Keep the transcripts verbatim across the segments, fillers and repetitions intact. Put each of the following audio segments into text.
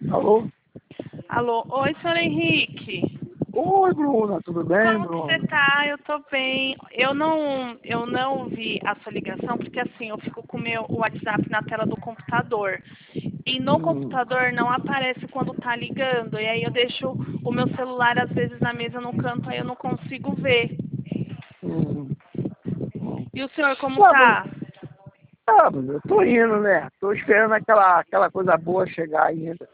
Alô? Alô, oi, senhor Henrique. Oi, Bruna, tudo bem, Como que Bruna? você tá? Eu tô bem. Eu não, eu não vi a sua ligação porque assim, eu fico com o meu WhatsApp na tela do computador. E no Hum, computador não aparece quando tá ligando. E aí eu deixo o meu celular às vezes na mesa no canto, aí eu não consigo ver. hum, hum. E o senhor como Ah, mas, tá? ah, mas eu tô indo, né? Tô esperando aquela, aquela coisa boa chegar ainda.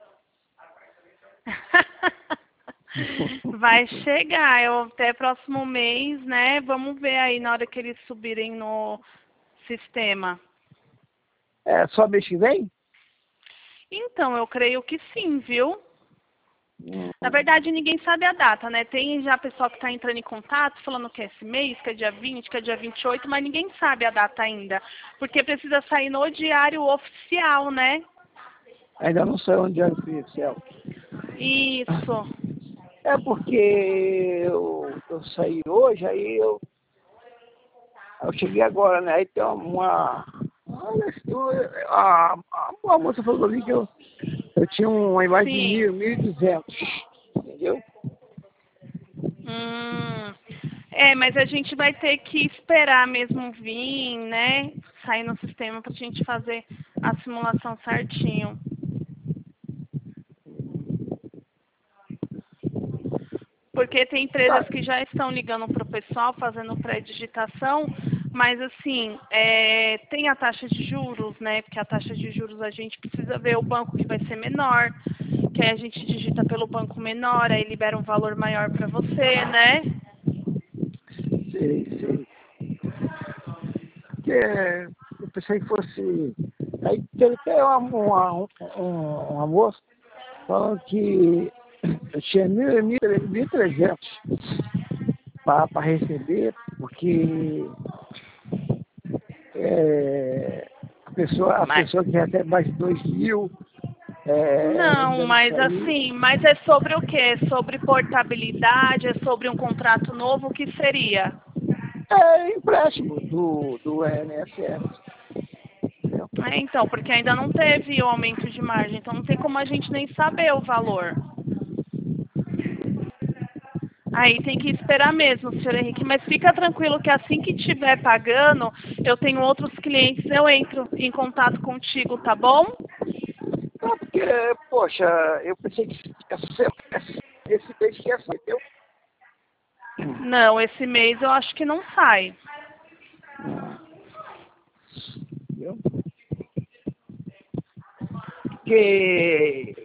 Vai chegar, eu até próximo mês, né? Vamos ver aí na hora que eles subirem no sistema. É só mês que vem? Então, eu creio que sim, viu? Hum, Na verdade, ninguém sabe a data, né? Tem já pessoal que está entrando em contato, falando que é esse mês, que é dia vinte, que é dia vinte e oito, mas ninguém sabe a data ainda. Porque precisa sair no diário oficial, né? ainda não saiu onde é o oficial. Isso. É porque eu, eu saí hoje, aí eu, eu cheguei agora, né? Aí tem uma. Olha, a, a, a moça falou ali que eu, eu tinha uma imagem de Sim. mil, mil e duzentos, entendeu? Hum. É, mas a gente vai ter que esperar mesmo vir, né? Sair no sistema para a gente fazer a simulação certinho. Porque tem empresas Tá. que já estão ligando para o pessoal, fazendo pré-digitação, mas assim, é, tem a taxa de juros, né? Porque a taxa de juros a gente precisa ver o banco que vai ser menor, que aí a gente digita pelo banco menor, aí libera um valor maior para você, né? Sei, sei. Porque eu pensei que fosse. Aí teve até uma, uma, uma, uma moça falando que eu tinha mil, mil, mil e trezentos para receber, porque é, a, pessoa, a Mas, pessoa que recebe mais de dois mil é, não, deve mas sair. assim, mas é sobre o quê? É sobre portabilidade? É sobre um contrato novo? O que seria? É empréstimo do, do I N S S. Entendeu? É, então, porque ainda não teve o aumento de margem, então não tem como a gente nem saber o valor. Aí tem que esperar mesmo, senhor Henrique. Mas fica tranquilo que assim que estiver pagando, eu tenho outros clientes, eu entro em contato contigo, tá bom? Não, porque, poxa, eu pensei que essa, essa, esse mês que ia sair, entendeu? Não, esse mês eu acho que não sai. Entendeu? Porque